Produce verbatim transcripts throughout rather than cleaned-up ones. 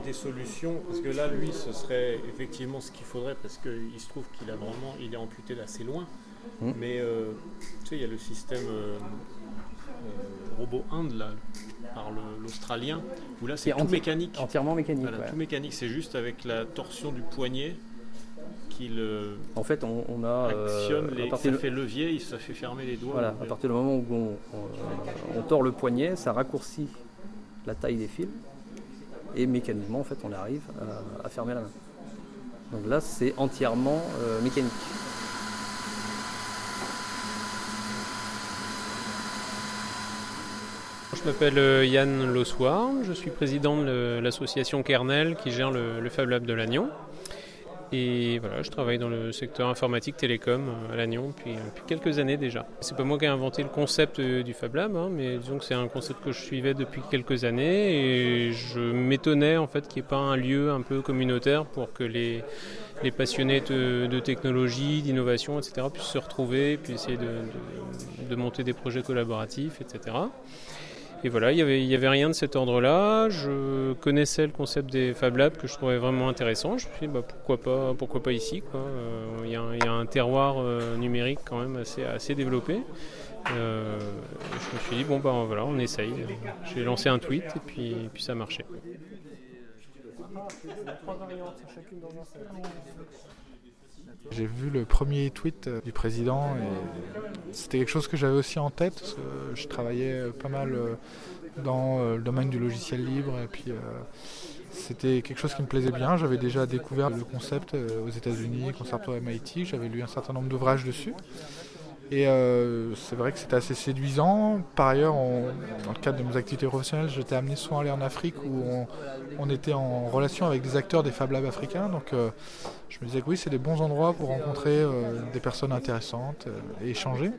des solutions, parce que là, lui, ce serait effectivement ce qu'il faudrait, parce qu'il se trouve qu'il a vraiment, il est amputé d'assez loin. Mmh. Mais euh, tu sais, il y a le système euh, euh, robot Inde là, par le, l'Australien, où là c'est tout enti- mécanique. Entièrement mécanique. Voilà, ouais. Tout mécanique, c'est juste avec la torsion du poignet qu'il euh, en fait, on, on a actionne, les, euh, ça le... fait levier, ça fait fermer les doigts. Voilà, à partir du moment où on, on, on tord le poignet, ça raccourcit la taille des fils, et mécaniquement, en fait, on arrive à, à fermer la main. Donc là, c'est entièrement euh, mécanique. Je m'appelle Yann Lossoir, je suis président de l'association Kernel qui gère le, le Fab Lab de Lannion. Et voilà, je travaille dans le secteur informatique télécom à Lannion depuis, depuis quelques années déjà. C'est pas moi qui ai inventé le concept du Fab Lab, hein, mais disons que c'est un concept que je suivais depuis quelques années et je m'étonnais en fait qu'il n'y ait pas un lieu un peu communautaire pour que les, les passionnés de, de technologie, d'innovation, et cetera puissent se retrouver, puis essayer de, de, de monter des projets collaboratifs, et cetera. Et voilà, il n'y avait, il y avait rien de cet ordre-là. Je connaissais le concept des Fab Labs que je trouvais vraiment intéressant. Je me suis dit, bah, pourquoi pas, pourquoi pas ici, quoi. Euh, il y a, il y a un terroir euh, numérique quand même assez, assez développé. Euh, je me suis dit, bon, bah, voilà, on essaye. J'ai lancé un tweet et puis, et puis ça a marché. J'ai vu le premier tweet du président et c'était quelque chose que j'avais aussi en tête parce que je travaillais pas mal dans le domaine du logiciel libre et puis c'était quelque chose qui me plaisait bien. J'avais déjà découvert le concept aux États-Unis, Concerto M I T, j'avais lu un certain nombre d'ouvrages dessus. Et euh, c'est vrai que c'était assez séduisant. Par ailleurs, on, dans le cadre de mes activités professionnelles, j'étais amené souvent à aller en Afrique où on, on était en relation avec des acteurs des Fab Labs africains. Donc euh, je me disais que oui, c'est des bons endroits pour rencontrer euh, des personnes intéressantes euh, et échanger.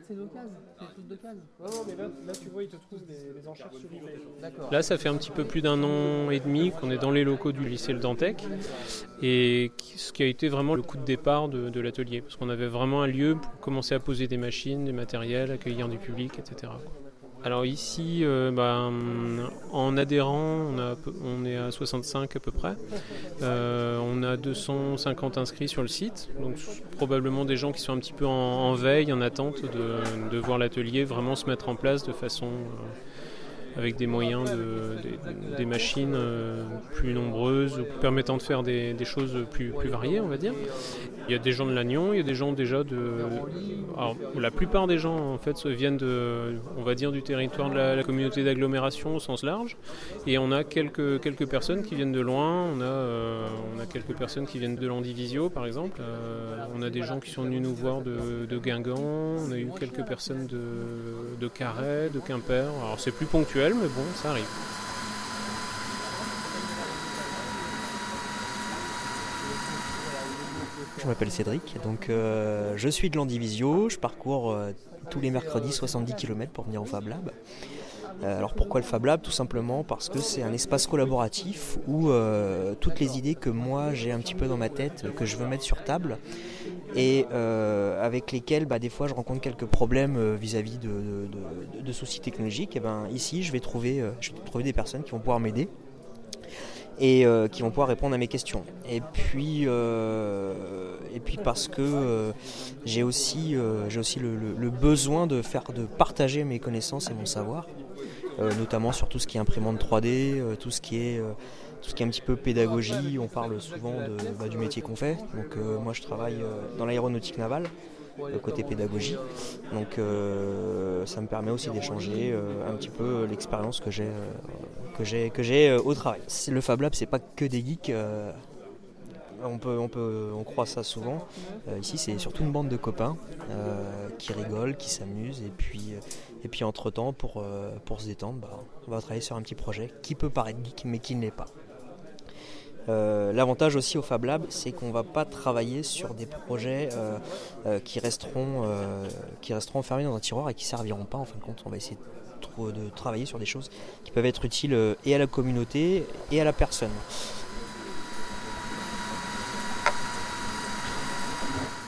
Là, ça fait un petit peu plus d'un an et demi qu'on est dans les locaux du lycée Le Dantec et ce qui a été vraiment le coup de départ de, de l'atelier parce qu'on avait vraiment un lieu pour commencer à poser des machines, des matériels, accueillir du public, et cetera. Alors ici, euh, bah, en adhérents, on, a, on est à soixante-cinq à peu près. Euh, on a deux cent cinquante inscrits sur le site, donc probablement des gens qui sont un petit peu en, en veille, en attente de, de voir l'atelier vraiment se mettre en place de façon... Euh, avec des moyens, de, des, des machines euh, plus nombreuses, permettant de faire des, des choses plus, plus variées, on va dire. Il y a des gens de Lannion, il y a des gens déjà de... Alors, la plupart des gens, en fait, viennent de, on va dire, du territoire de la, la communauté d'agglomération au sens large. Et on a quelques, quelques personnes qui viennent de loin. On a, euh, on a quelques personnes qui viennent de Landivisiau, par exemple. Euh, on a des gens qui sont venus nous voir de, de Guingamp. On a eu quelques personnes de, de Carhaix, de Quimper. Alors, c'est plus ponctuel, mais bon, ça arrive. Je m'appelle Cédric, donc euh, je suis de Landivisiau, je parcours euh, tous les mercredis soixante-dix kilomètres pour venir au Fab Lab. Euh, alors pourquoi le Fab Lab ? Tout simplement parce que c'est un espace collaboratif où euh, toutes les idées que moi j'ai un petit peu dans ma tête, que je veux mettre sur table, et euh, avec lesquelles bah, des fois je rencontre quelques problèmes euh, vis-à-vis de, de, de, de soucis technologiques, et ben, ici je vais, trouver, euh, je vais trouver des personnes qui vont pouvoir m'aider et euh, qui vont pouvoir répondre à mes questions. Et puis, euh, et puis parce que euh, j'ai aussi, euh, j'ai aussi le, le, le besoin de, faire, de partager mes connaissances et mon savoir, euh, notamment sur tout ce qui est imprimante trois D, euh, tout ce qui est... Euh, tout ce qui est un petit peu pédagogie. On parle souvent de, bah, du métier qu'on fait. Donc euh, moi je travaille euh, dans l'aéronautique navale, le côté pédagogie. Donc euh, ça me permet aussi d'échanger euh, un petit peu l'expérience que j'ai, euh, que j'ai, que j'ai euh, au travail. Le Fab Lab, c'est pas que des geeks. Euh, on, peut, on, peut, on croit ça souvent. Euh, ici c'est surtout une bande de copains euh, qui rigolent, qui s'amusent. Et puis, et puis entre-temps, pour, euh, pour se détendre, bah, on va travailler sur un petit projet qui peut paraître geek mais qui ne l'est pas. Euh, l'avantage aussi au Fab Lab, c'est qu'on ne va pas travailler sur des projets euh, euh, qui, resteront, euh, qui resteront enfermés dans un tiroir et qui ne serviront pas. En fin de compte, on va essayer de, tr- de travailler sur des choses qui peuvent être utiles euh, et à la communauté et à la personne.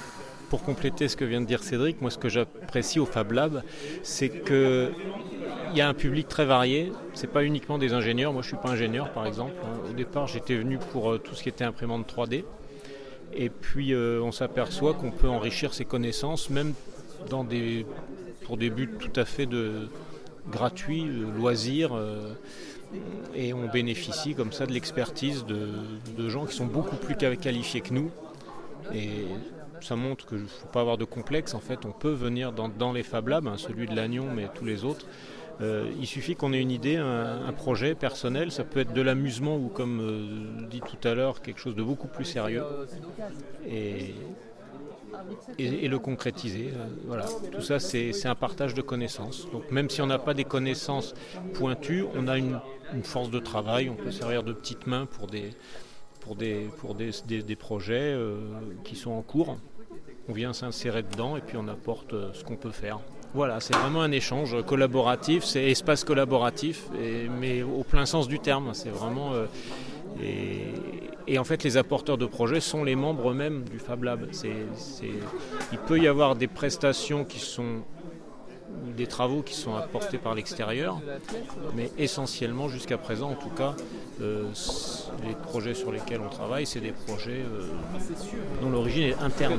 Pour compléter ce que vient de dire Cédric, moi ce que j'apprécie au Fab Lab, c'est que il y a un public très varié, c'est pas uniquement des ingénieurs, moi je suis pas ingénieur par exemple. Au départ j'étais venu pour tout ce qui était imprimante trois D, et puis euh, on s'aperçoit qu'on peut enrichir ses connaissances même dans des, pour des buts tout à fait de, gratuits, de loisirs, euh, et on bénéficie comme ça de l'expertise de, de gens qui sont beaucoup plus qualifiés que nous, et ça montre qu'il ne faut pas avoir de complexe. En fait, on peut venir dans, dans les Fab Labs, hein, celui de Lannion, mais tous les autres. Euh, il suffit qu'on ait une idée, un, un projet personnel. Ça peut être de l'amusement ou, comme euh, dit tout à l'heure, quelque chose de beaucoup plus sérieux. Et, et, et le concrétiser. Euh, voilà. Tout ça, c'est, c'est un partage de connaissances. Donc, même si on n'a pas des connaissances pointues, on a une, une force de travail. On peut servir de petites mains pour des, pour des, pour des, des, des projets euh, qui sont en cours. On vient s'insérer dedans et puis on apporte ce qu'on peut faire. Voilà, c'est vraiment un échange collaboratif, c'est espace collaboratif, et, mais au plein sens du terme. C'est vraiment, euh, et, et en fait, les apporteurs de projets sont les membres eux-mêmes du Fab Lab. C'est, c'est, il peut y avoir des prestations qui sont, des travaux qui sont apportés par l'extérieur, mais essentiellement, jusqu'à présent en tout cas, euh, les projets sur lesquels on travaille, c'est des projets euh, dont l'origine est interne.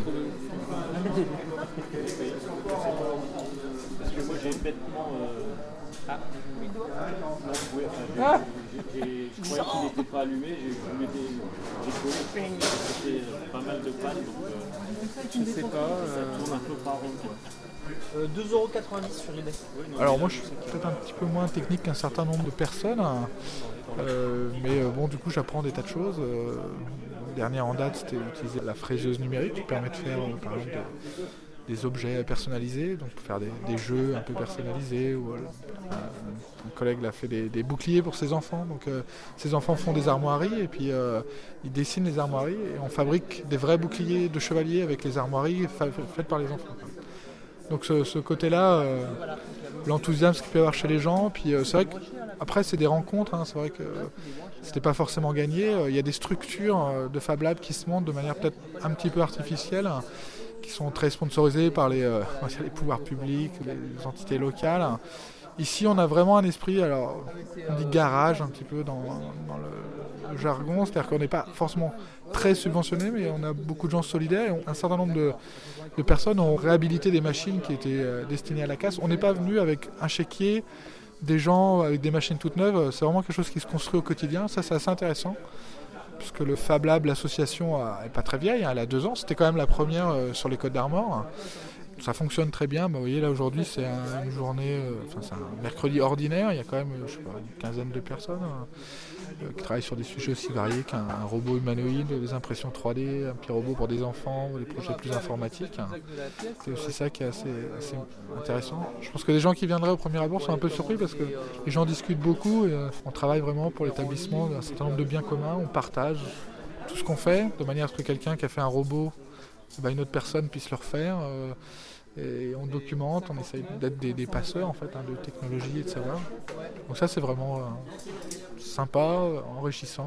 Parce que moi j'ai bêtement... Euh... Ah. Non, oui, enfin, ah j'ai, j'ai, je croyais qu'il n'était pas allumé, j'ai voulu des... j'ai collé, c'était pas mal de panne, donc euh, je ne sais pas, ça tourne un peu par rond. Euh, deux euros quatre-vingt-dix sur eBay. Alors moi je suis peut-être un petit peu moins technique qu'un certain nombre de personnes, hein. euh, mais euh, bon du coup j'apprends des tas de choses. Euh, dernière en date c'était utiliser la fraiseuse numérique qui permet de faire euh, par exemple des, des objets personnalisés, donc faire des, des jeux un peu personnalisés. Ou, euh, un collègue là, fait des, des boucliers pour ses enfants, donc euh, ses enfants font des armoiries et puis euh, ils dessinent les armoiries et on fabrique des vrais boucliers de chevalier avec les armoiries fa- faites par les enfants. Donc ce, ce côté-là, euh, l'enthousiasme qu'il peut y avoir chez les gens, puis euh, c'est vrai qu'après c'est des rencontres, hein, c'est vrai que euh, c'était pas forcément gagné. Il euh, y a des structures euh, de Fab Lab qui se montent de manière peut-être un petit peu artificielle, hein, qui sont très sponsorisées par les, euh, les pouvoirs publics, les entités locales. Ici on a vraiment un esprit, alors on dit garage un petit peu dans, dans le, le jargon, c'est-à-dire qu'on n'est pas forcément très subventionné, mais on a beaucoup de gens solidaires et on, un certain nombre de, de personnes ont réhabilité des machines qui étaient euh, destinées à la casse. On n'est pas venu avec un chéquier, des gens avec des machines toutes neuves, c'est vraiment quelque chose qui se construit au quotidien, ça c'est assez intéressant. Puisque le Fab Lab, l'association, n'est pas très vieille, hein, elle a deux ans, c'était quand même la première euh, sur les Côtes d'Armor. Ça fonctionne très bien, bah, vous voyez là aujourd'hui c'est un, une journée, euh, enfin, c'est un mercredi ordinaire, il y a quand même je sais pas, une quinzaine de personnes euh, qui travaillent sur des sujets aussi variés qu'un un robot humanoïde, des impressions trois D, un petit robot pour des enfants, des projets plus informatiques. C'est aussi ça qui est assez, assez intéressant. Je pense que les gens qui viendraient au premier abord sont un peu surpris parce que les gens discutent beaucoup et euh, on travaille vraiment pour l'établissement d'un certain nombre de biens communs, on partage tout ce qu'on fait de manière à ce que quelqu'un qui a fait un robot, bah, une autre personne puisse le refaire. Euh, et on documente, on essaye d'être des, des passeurs en fait, hein, de technologie et de savoir. Donc ça c'est vraiment euh, sympa, enrichissant.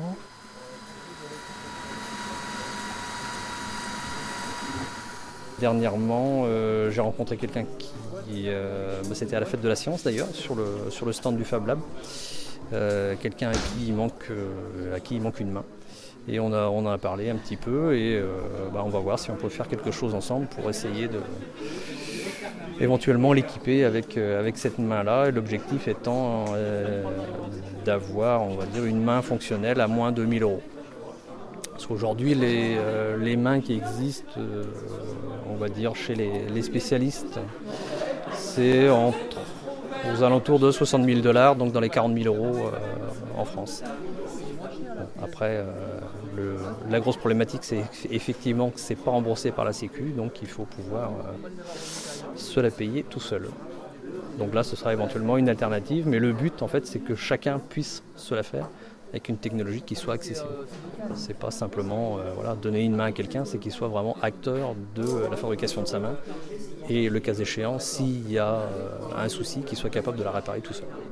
Dernièrement, euh, j'ai rencontré quelqu'un qui, euh, bah, c'était à la fête de la science d'ailleurs, sur le, sur le stand du Fab Lab. Euh, quelqu'un à qui il manque, euh, à qui il manque une main. Et on, a, on en a parlé un petit peu et euh, bah, on va voir si on peut faire quelque chose ensemble pour essayer de éventuellement l'équiper avec, euh, avec cette main-là. Et l'objectif étant euh, d'avoir, on va dire, une main fonctionnelle à moins de deux mille euros. Parce qu'aujourd'hui, les, euh, les mains qui existent, euh, on va dire, chez les, les spécialistes, c'est entre, aux alentours de soixante mille dollars, donc dans les quarante mille euros euh, en France. Bon, après, euh, le, la grosse problématique, c'est effectivement que ce n'est pas remboursé par la Sécu, donc il faut pouvoir euh, se la payer tout seul. Donc là, ce sera éventuellement une alternative, mais le but, en fait, c'est que chacun puisse se la faire avec une technologie qui soit accessible. C'est pas simplement euh, voilà, donner une main à quelqu'un, c'est qu'il soit vraiment acteur de la fabrication de sa main et le cas échéant, s'il y a euh, un souci, qu'il soit capable de la réparer tout seul.